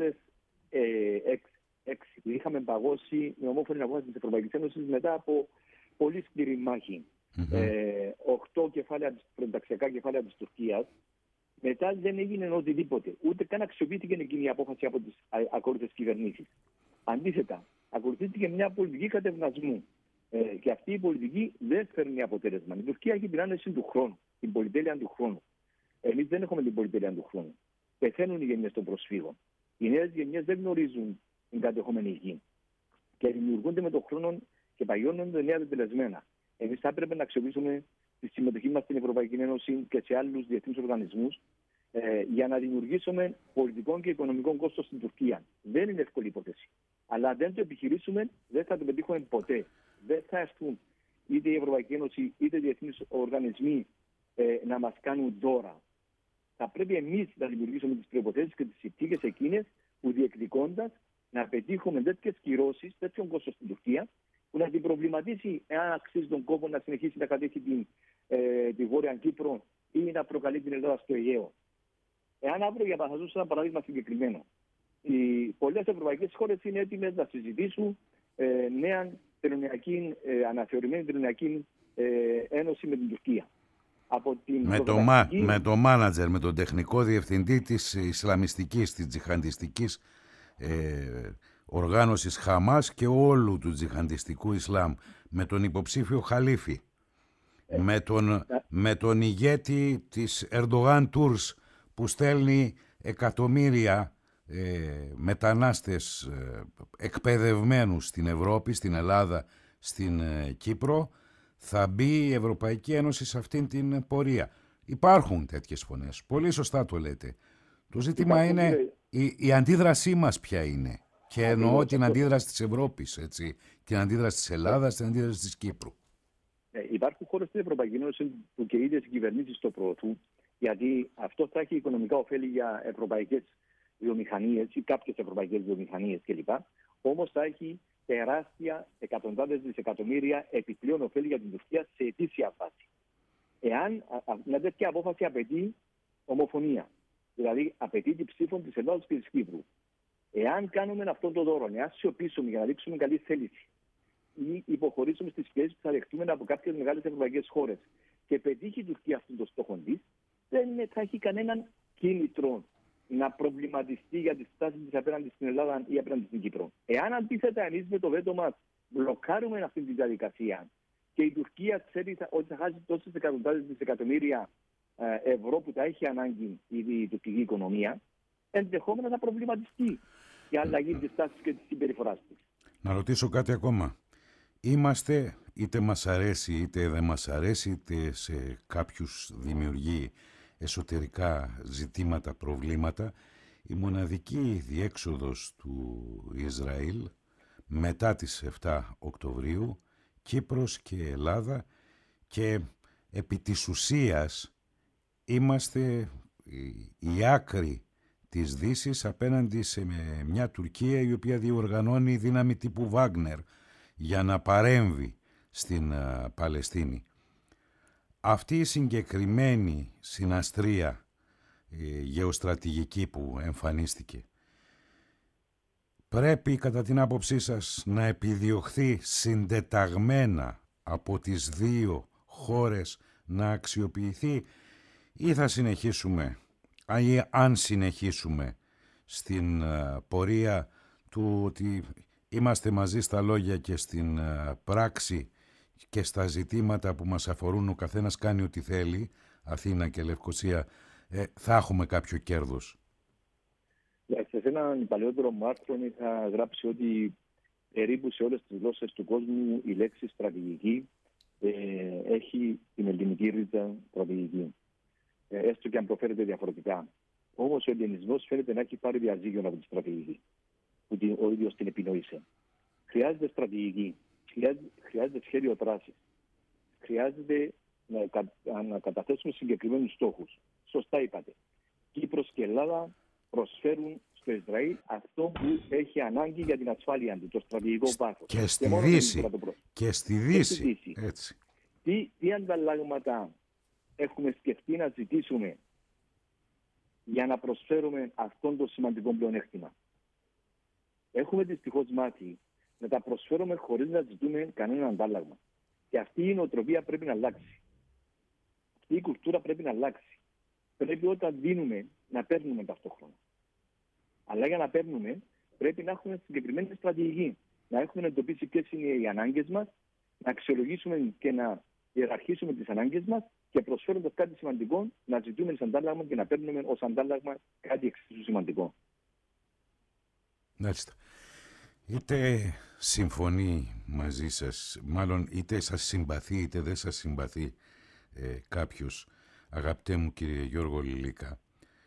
2006 που είχαμε παγώσει με ομόφωνη απόφαση της Ευρωπαϊκής Ένωσης μετά από πολύ σκληρή μάχη, 8 προενταξιακά κεφάλαια της Τουρκίας, μετά δεν έγινε οτιδήποτε. Ούτε καν αξιοποιήθηκε εκείνη η απόφαση από τις ακόλουθες κυβερνήσεις. Αντίθετα, ακολουθήθηκε μια πολιτική κατευνασμού. Και αυτή η πολιτική δεν φέρνει αποτέλεσμα. Η Τουρκία έχει την άνεση του χρόνου, την πολυτέλεια του χρόνου. Εμείς δεν έχουμε την πολυτέλεια του χρόνου. Πεθαίνουν οι γενιές των προσφύγων. Οι νέες γενιές δεν γνωρίζουν την κατεχόμενη γη. Και δημιουργούνται με τον χρόνο και παγιώνονται νέα τετελεσμένα. Εμείς θα έπρεπε να αξιοποιήσουμε τη συμμετοχή μας στην Ευρωπαϊκή Ένωση και σε άλλους διεθνείς οργανισμούς, για να δημιουργήσουμε πολιτικό και οικονομικό κόστος στην Τουρκία. Δεν είναι εύκολη υπόθεση. Αλλά αν δεν το επιχειρήσουμε, δεν θα το πετύχουμε ποτέ. Δεν θα έρθουν είτε η Ευρωπαϊκή Ένωση είτε οι διεθνείς οργανισμοί να μας κάνουν δώρα. Θα πρέπει εμείς να δημιουργήσουμε τις προϋποθέσεις και τις συνθήκες εκείνες που διεκδικώντας να πετύχουμε τέτοιες κυρώσεις, τέτοιον κόστος στην Τουρκία, που να την προβληματίσει εάν αξίζει τον κόπο να συνεχίσει να κατέχει τη Βόρεια Κύπρο ή να προκαλεί την Ελλάδα στο Αιγαίο. Εάν αύριο, για να σας δώσω ένα παράδειγμα συγκεκριμένο, οι πολλές ευρωπαϊκές χώρες είναι έτοιμες να συζητήσουν νέα αναθεωρημένη τελωνιακή ένωση με την Τουρκία. Με το μάνατζερ, με τον τεχνικό διευθυντή της Ισλαμιστικής, της τζιχαντιστικής οργάνωσης Χαμάς και όλου του τζιχαντιστικού Ισλάμ, με τον υποψήφιο Χαλίφη, με τον ηγέτη της Ερντογάν Τούρς που στέλνει εκατομμύρια μετανάστες εκπαιδευμένους στην Ευρώπη, στην Ελλάδα, στην Κύπρο, θα μπει η Ευρωπαϊκή Ένωση σε αυτήν την πορεία. Υπάρχουν τέτοιες φωνές. Πολύ σωστά το λέτε. Το ζήτημα είναι η αντίδρασή μας ποια είναι. Και εννοώ την αντίδραση της Ευρώπης, έτσι, την αντίδραση της Ελλάδας, την αντίδραση της Κύπρου. Υπάρχουν χώρες στην Ευρωπαϊκή Ένωση που και οι ίδιες οι κυβερνήσεις το προωθούν, γιατί αυτό θα έχει οικονομικά ωφέλη για ευρωπαϊκές βιομηχανίες ή κάποιες ευρωπαϊκές βιομηχανίες κλπ. Όμως θα έχει τεράστια εκατοντάδες δισεκατομμύρια επιπλέον ωφέλη για την Τουρκία σε ετήσια βάση. Εάν μια τέτοια απόφαση απαιτεί ομοφωνία, δηλαδή απαιτεί την ψήφο της Ελλάδας και της Κύπρου. Εάν κάνουμε αυτόν τον δώρο, εάν σιωπήσουμε για να δείξουμε καλή θέληση ή υποχωρήσουμε στις πιέσεις που θα δεχτούμε από κάποιες μεγάλες ευρωπαϊκές χώρες και πετύχει η Τουρκία αυτόν τον στόχο της, δεν θα έχει κανέναν κίνητρο να προβληματιστεί για τη στάση της απέναντι στην Ελλάδα ή απέναντι στην Κύπρο. Εάν αντίθετα εμείς με το βέτο μας μπλοκάρουμε αυτή τη διαδικασία και η Τουρκία ξέρει ότι θα χάσει τόσες εκατοντάδες δισεκατομμύρια ευρώ που θα έχει ανάγκη η τουρκική οικονομία, ενδεχόμενα θα προβληματιστεί η αλλαγή της τάσης και της συμπεριφοράς της. Να ρωτήσω κάτι ακόμα. Είμαστε, είτε μας αρέσει είτε δεν μας αρέσει, είτε σε κάποιους δημιουργεί εσωτερικά ζητήματα, προβλήματα, η μοναδική διέξοδος του Ισραήλ μετά τις 7 Οκτωβρίου, Κύπρος και Ελλάδα, και επί της ουσίας είμαστε η άκρη της Δύσης απέναντι σε μια Τουρκία η οποία διοργανώνει δύναμη τύπου Βάγνερ για να παρέμβει στην Παλαιστίνη. Αυτή η συγκεκριμένη συναστρία γεωστρατηγική που εμφανίστηκε πρέπει κατά την άποψή σας να επιδιωχθεί συντεταγμένα από τις δύο χώρες, να αξιοποιηθεί, ή θα συνεχίσουμε, αν συνεχίσουμε στην πορεία του ότι είμαστε μαζί στα λόγια και στην πράξη και στα ζητήματα που μας αφορούν ο καθένας κάνει ό,τι θέλει, Αθήνα και Λευκοσία, θα έχουμε κάποιο κέρδος? Σε έναν παλαιότερο μου άρθρο είχα γράψει ότι περίπου σε όλες τις γλώσσες του κόσμου η λέξη στρατηγική έχει την ελληνική ρίζα στρατηγική. Έστω και αν προφέρεται διαφορετικά. Όμως ο ελληνισμός φαίνεται να έχει πάρει διαζύγιο από τη στρατηγική, που ο ίδιος την επινόησε. Χρειάζεται στρατηγική, χρειάζεται σχέδιο δράσης. Χρειάζεται να καταθέσουμε συγκεκριμένους στόχους. Σωστά είπατε. Κύπρος και Ελλάδα προσφέρουν στο Ισραήλ αυτό που έχει ανάγκη για την ασφάλεια του, το στρατηγικό βάθος. Και στη Δύση. Και στη Δύση. Έτσι. Τι ανταλλάγματα έχουμε σκεφτεί να ζητήσουμε για να προσφέρουμε αυτόν το σημαντικό πλεονέκτημα? Έχουμε δυστυχώς μάθει να τα προσφέρουμε χωρίς να ζητούμε κανένα αντάλλαγμα. Και αυτή η νοοτροπία πρέπει να αλλάξει. Αυτή η κουλτούρα πρέπει να αλλάξει. Πρέπει όταν δίνουμε να παίρνουμε ταυτόχρονα. Αλλά για να παίρνουμε πρέπει να έχουμε συγκεκριμένη στρατηγική. Να έχουμε εντοπίσει ποιες είναι οι ανάγκες μας, να αξιολογήσουμε και να ιεραρχήσουμε τις ανάγκες μας και προσφέροντας κάτι σημαντικό να ζητούμε ως αντάλλαγμα και να παίρνουμε ως αντάλλαγμα κάτι εξίσου σημαντικό. Μάλιστα. Είτε συμφωνεί μαζί σας, μάλλον είτε σας συμπαθεί είτε δεν σας συμπαθεί κάποιος, αγαπητέ μου κύριε Γιώργο Λιλίκα,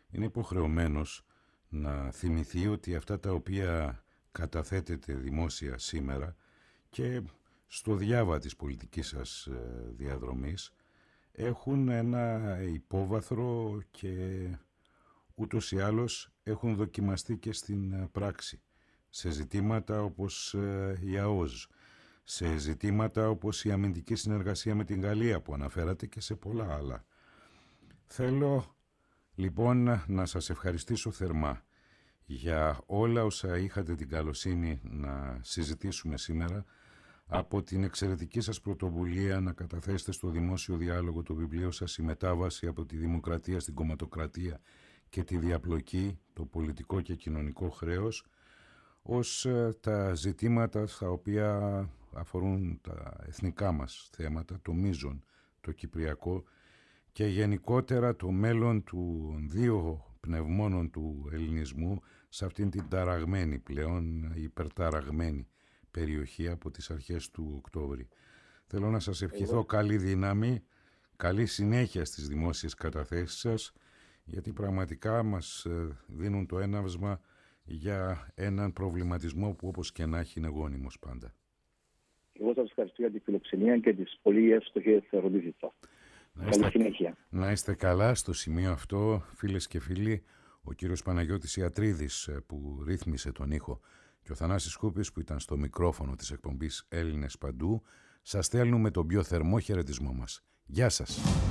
είναι υποχρεωμένος να θυμηθεί ότι αυτά τα οποία καταθέτεται δημόσια σήμερα και στο διάβα της πολιτικής σας διαδρομής έχουν ένα υπόβαθρο και ούτως ή άλλως έχουν δοκιμαστεί και στην πράξη σε ζητήματα όπως η ΑΟΣ, σε ζητήματα όπως η αμυντική συνεργασία με την Γαλλία που αναφέρατε και σε πολλά άλλα. Θέλω λοιπόν να σας ευχαριστήσω θερμά για όλα όσα είχατε την καλοσύνη να συζητήσουμε σήμερα, από την εξαιρετική σας πρωτοβουλία να καταθέσετε στο δημόσιο διάλογο το βιβλίο σας «Η μετάβαση από τη δημοκρατία στην κομματοκρατία και τη διαπλοκή, το πολιτικό και κοινωνικό χρέος», ως τα ζητήματα στα οποία αφορούν τα εθνικά μας θέματα, το μείζον, το κυπριακό και γενικότερα το μέλλον των δύο πνευμόνων του ελληνισμού σε αυτήν την ταραγμένη πλέον, υπερταραγμένη περιοχή από τις αρχές του Οκτώβρη. Θέλω να σας ευχηθώ καλή δύναμη, καλή συνέχεια στις δημόσιες καταθέσεις σας, γιατί πραγματικά μας δίνουν το έναυσμα για έναν προβληματισμό που όπως και να έχει είναι γόνιμος πάντα. Εγώ σας ευχαριστώ για τη φιλοξενία και τις πολύ εύστοχες ερωτήσεις σας. Καλή συνέχεια. Να είστε καλά. Στο σημείο αυτό, φίλες και φίλοι, ο κύριος Παναγιώτης Ιατρίδης που ρύθμισε τον ήχο και ο Θανάσης Κούπης που ήταν στο μικρόφωνο της εκπομπής Έλληνες Παντού, σας στέλνουμε τον πιο θερμό χαιρετισμό μας. Γεια σας.